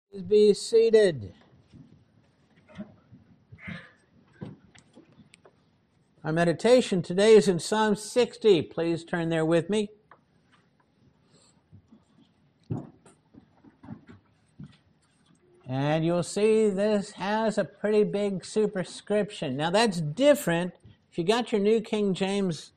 Please be seated. Our meditation today is in Psalm 60. Please turn there with me. And you'll see this has a pretty big superscription. Now that's different. If you got your New King James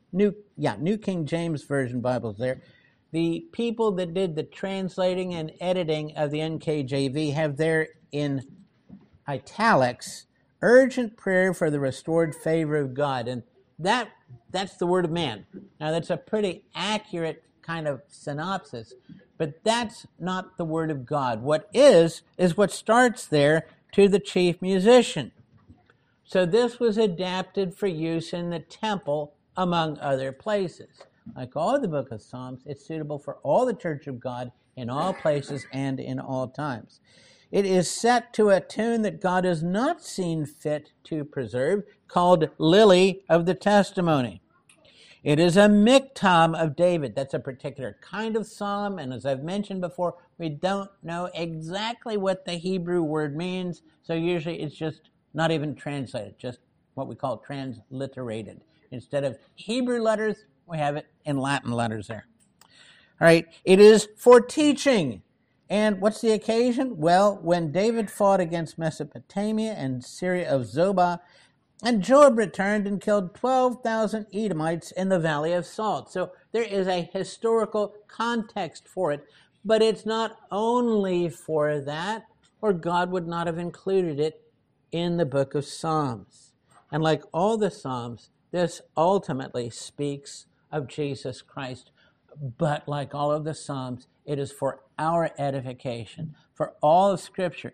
Version Bibles there, the people that did the translating and editing of the NKJV have there in italics, urgent prayer for the restored favor of God. And that's the word of man. Now that's a pretty accurate kind of synopsis, but that's not the word of God. What is what starts there, to the chief musician. So this was adapted for use in the temple, among other places. Like all the book of Psalms, it's suitable for all the church of God in all places and in all times. It is set to a tune that God has not seen fit to preserve, called Lily of the Testimony. It is a miktam of David. That's a particular kind of psalm, and as I've mentioned before, we don't know exactly what the Hebrew word means, so usually it's just not even translated, just what we call transliterated. Instead of Hebrew letters, we have it in Latin letters there. All right, it is for teaching. And what's the occasion? Well, when David fought against Mesopotamia and Syria of Zobah, and Joab returned and killed 12,000 Edomites in the Valley of Salt. So there is a historical context for it, but it's not only for that, or God would not have included it in the book of Psalms. And like all the Psalms, this ultimately speaks of Jesus Christ. But like all of the Psalms, it is for our edification. For all of Scripture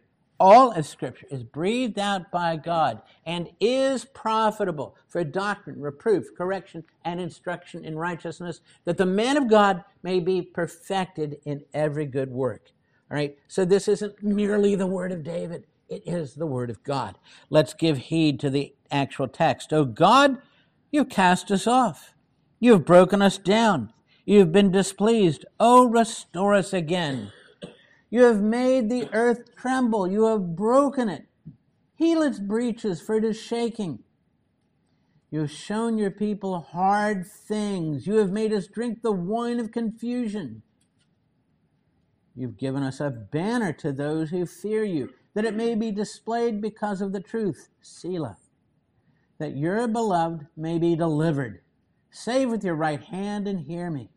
is breathed out by God and is profitable for doctrine, reproof, correction, and instruction in righteousness, that the man of God may be perfected in every good work. All right, so this isn't merely the word of David. It is the word of God. Let's give heed to the actual text. "O God, you've cast us off. You have broken us down. You have been displeased. Oh, restore us again. You have made the earth tremble. You have broken it. Heal its breaches, for it is shaking. You have shown your people hard things. You have made us drink the wine of confusion. You've given us a banner to those who fear you, that it may be displayed because of the truth. Selah. That your beloved may be delivered. Save with your right hand and hear me.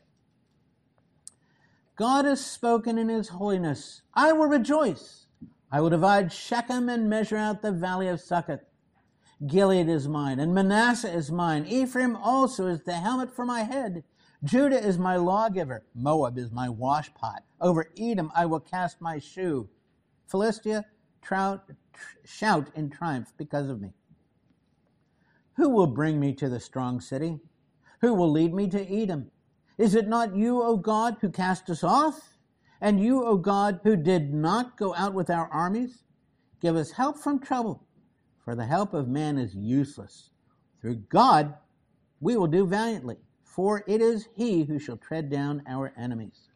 God has spoken in his holiness. I will rejoice. I will divide Shechem and measure out the valley of Succoth. Gilead is mine, and Manasseh is mine. Ephraim also is the helmet for my head. Judah is my lawgiver. Moab is my washpot. Over Edom I will cast my shoe. Philistia, shout in triumph because of me. Who will bring me to the strong city? Who will lead me to Edom? Is it not you, O God, who cast us off? And you, O God, who did not go out with our armies? Give us help from trouble, for the help of man is useless. Through God we will do valiantly, for it is he who shall tread down our enemies."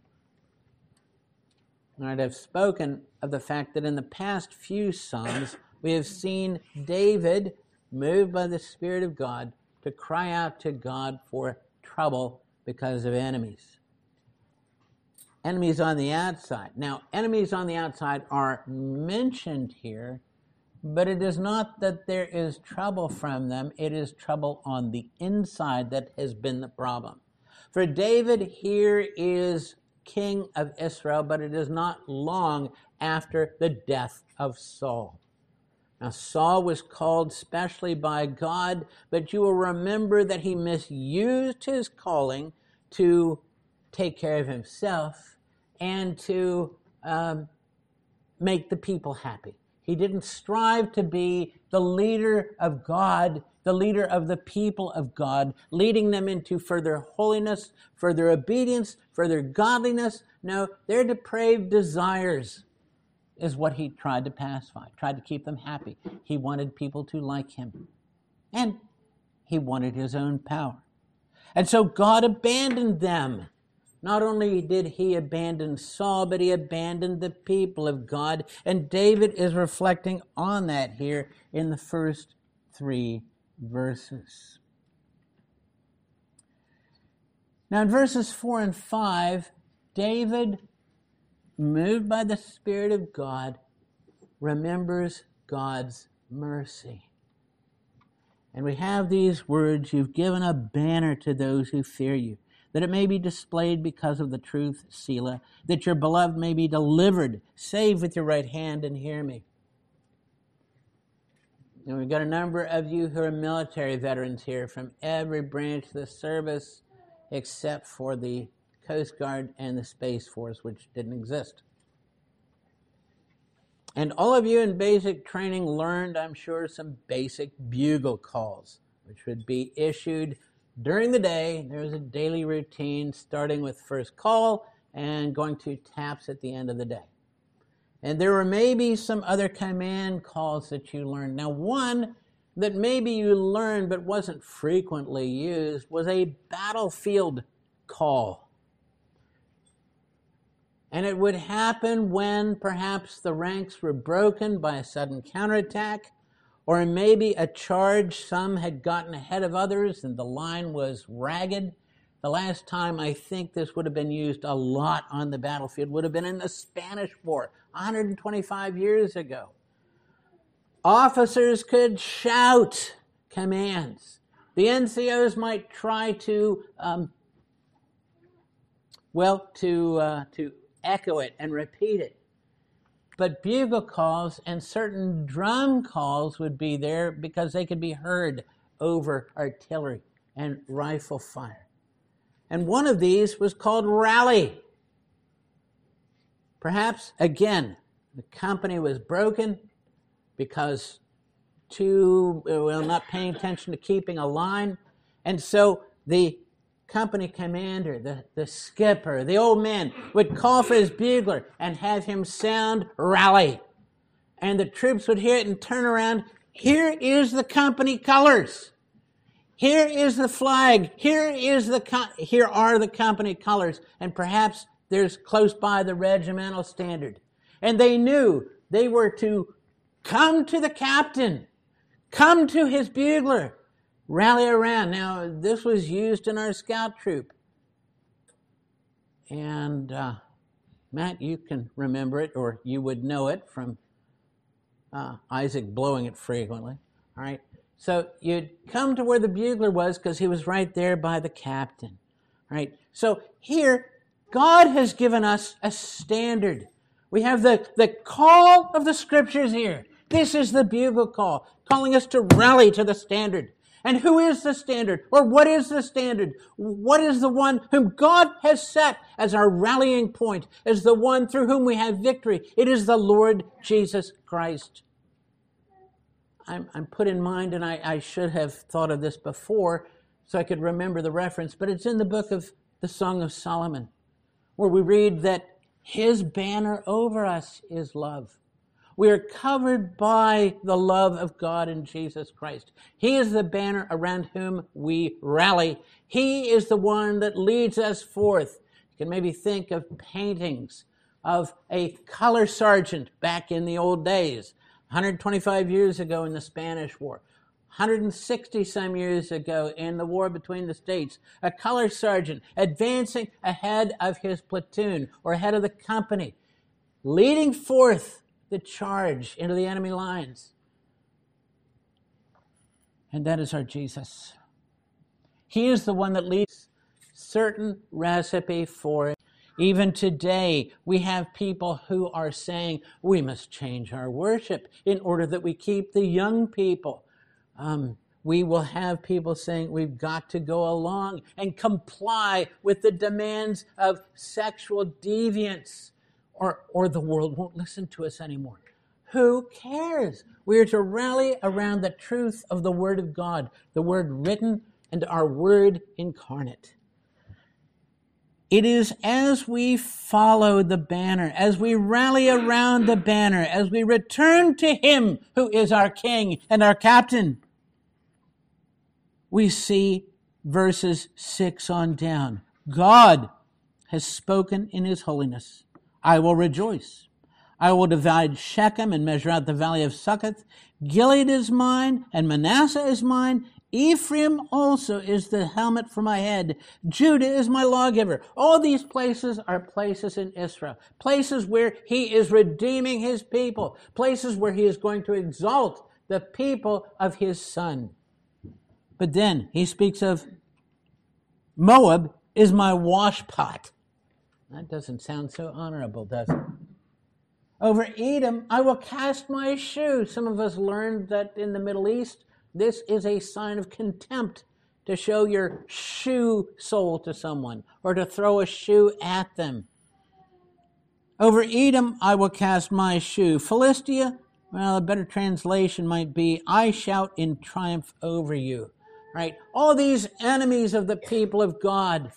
All right, I've spoken of the fact that in the past few Psalms, we have seen David, moved by the Spirit of God, to cry out to God for trouble because of enemies. Enemies on the outside. Now, enemies on the outside are mentioned here, but it is not that there is trouble from them. It is trouble on the inside that has been the problem. For David, here is king of Israel, but it is not long after the death of Saul. Now, Saul was called specially by God, but you will remember that he misused his calling to take care of himself and to make the people happy. He didn't strive to be the leader of God, the leader of the people of God, leading them into further holiness, further obedience, further godliness. No, their depraved desires is what he tried to pacify, tried to keep them happy. He wanted people to like him, and he wanted his own power. And so God abandoned them Not only did he abandon Saul, but he abandoned the people of God. And David is reflecting on that here in the first 3 verses. Now in verses 4 and 5, David, moved by the Spirit of God, remembers God's mercy. And we have these words, "You've given a banner to those who fear you, that it may be displayed because of the truth, Selah, that your beloved may be delivered. Save with your right hand and hear me." And we've got a number of you who are military veterans here from every branch of the service except for the Coast Guard and the Space Force, which didn't exist. And all of you in basic training learned, I'm sure, some basic bugle calls, which would be issued during the day. There was a daily routine starting with first call and going to taps at the end of the day. And there were maybe some other command calls that you learned. Now, one that maybe you learned but wasn't frequently used was a battlefield call. And it would happen when perhaps the ranks were broken by a sudden counterattack, or maybe a charge, some had gotten ahead of others and the line was ragged. The last time I think this would have been used a lot on the battlefield would have been in the Spanish War, 125 years ago. Officers could shout commands. The NCOs might try to echo it and repeat it. But bugle calls and certain drum calls would be there because they could be heard over artillery and rifle fire. And one of these was called rally. Perhaps, again, the company was broken because not paying attention to keeping a line. And so the company commander, the skipper, the old man, would call for his bugler and have him sound rally. And the troops would hear it and turn around. Here is the company colors. Here is the flag. Here are the company colors. And perhaps there's close by the regimental standard. And they knew they were to come to the captain, come to his bugler, rally around. Now, this was used in our scout troop. And Matt, you can remember it, or you would know it from Isaac blowing it frequently. All right. So you'd come to where the bugler was because he was right there by the captain. All right. So here, God has given us a standard. We have the call of the Scriptures here. This is the bugle call, calling us to rally to the standard. And who is the standard? Or what is the standard? What is the one whom God has set as our rallying point, as the one through whom we have victory? It is the Lord Jesus Christ. I'm put in mind, and I should have thought of this before so I could remember the reference, but it's in the book of the Song of Solomon, where we read that his banner over us is love. We are covered by the love of God in Jesus Christ. He is the banner around whom we rally. He is the one that leads us forth. You can maybe think of paintings of a color sergeant back in the old days, 125 years ago in the Spanish War, 160 some years ago in the war between the states, a color sergeant advancing ahead of his platoon or ahead of the company, leading forth the charge into the enemy lines. And that is our Jesus. He is the one that leads certain recipe for it. Even today, we have people who are saying we must change our worship in order that we keep the young people. We will have people saying we've got to go along and comply with the demands of sexual deviance, or the world won't listen to us anymore. Who cares? We are to rally around the truth of the Word of God, the Word written and our Word incarnate. It is as we follow the banner, as we rally around the banner, as we return to Him who is our King and our Captain, we see verses 6 on down. God has spoken in his holiness. I will rejoice. I will divide Shechem and measure out the valley of Succoth. Gilead is mine, and Manasseh is mine. Ephraim also is the helmet for my head. Judah is my lawgiver. All these places are places in Israel, places where he is redeeming his people, places where he is going to exalt the people of his son. But then he speaks of Moab is my washpot. That doesn't sound so honorable, does it? Over Edom, I will cast my shoe. Some of us learned that in the Middle East, this is a sign of contempt, to show your shoe sole to someone or to throw a shoe at them. Over Edom, I will cast my shoe. Philistia, well, a better translation might be, I shout in triumph over you. Right? All these enemies of the people of God,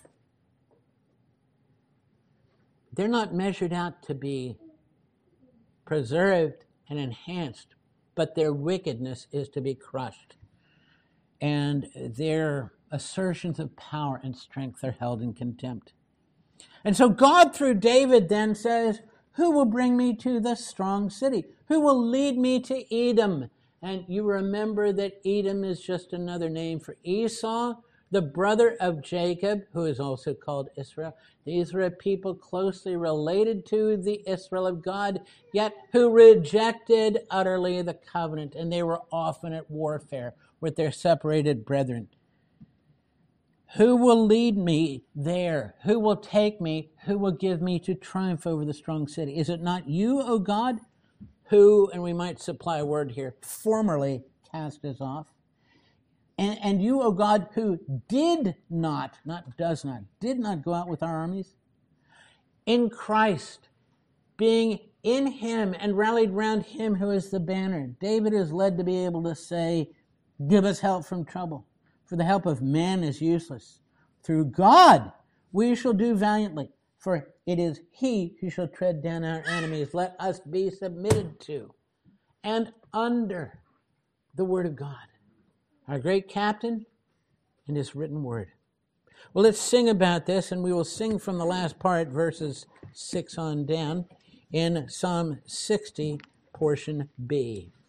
they're not measured out to be preserved and enhanced, but their wickedness is to be crushed. And their assertions of power and strength are held in contempt. And so God, through David, then says, who will bring me to the strong city? Who will lead me to Edom? And you remember that Edom is just another name for Esau, the brother of Jacob, who is also called Israel. These were a people closely related to the Israel of God, yet who rejected utterly the covenant, and they were often at warfare with their separated brethren. Who will lead me there? Who will take me? Who will give me to triumph over the strong city? Is it not you, O God, who, and we might supply a word here, formerly cast us off? And you, O God, who did not go out with our armies? In Christ, being in him and rallied round him who is the banner, David is led to be able to say, give us help from trouble, for the help of man is useless. Through God we shall do valiantly, for it is he who shall tread down our enemies. Let us be submitted to and under the word of God, our great captain and his written word. Well, let's sing about this, and we will sing from the last part, verses 6 on down, in Psalm 60, portion B.